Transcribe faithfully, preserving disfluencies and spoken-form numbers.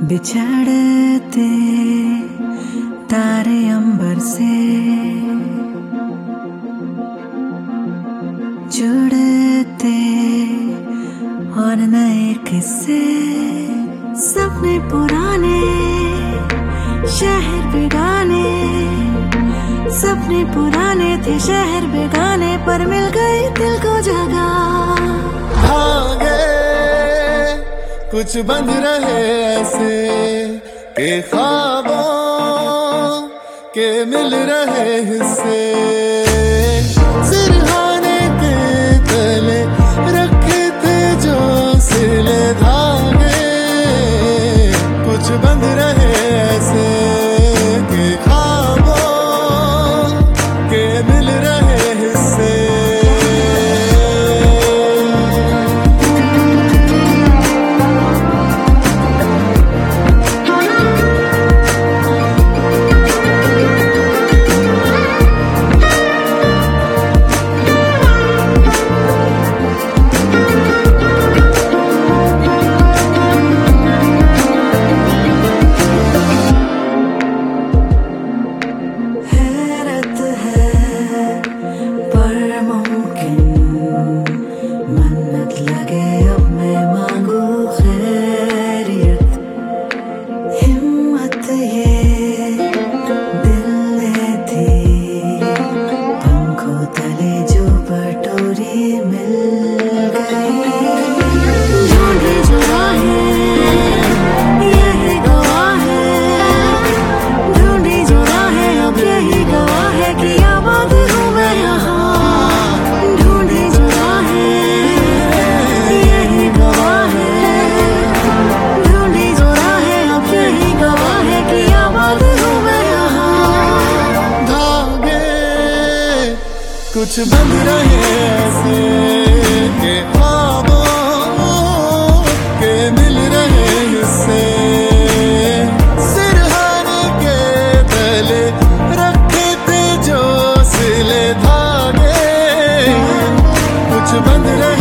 बिछड़ते तारे अंबर से जुड़ते और नए किस्से, सपने पुराने शहर बेगाने, सपने पुराने थे शहर बेगाने, पर मिल गई दिल को जगह। भागे कुछ बंद रहे ऐसे के ख्वाबों के मिल रहे हिस्से, सिरहाने के तले रखे थे जो सिले धागे, कुछ बंद रहे ऐसे के ख्वाबों के मिल रहे हिस्से। कुछ बंद रहे ऐसे के ख्वाबों के मिल रहे हिस्से, सिरहाने के तले रखे थे जो सिले धागे, कुछ बंद रहे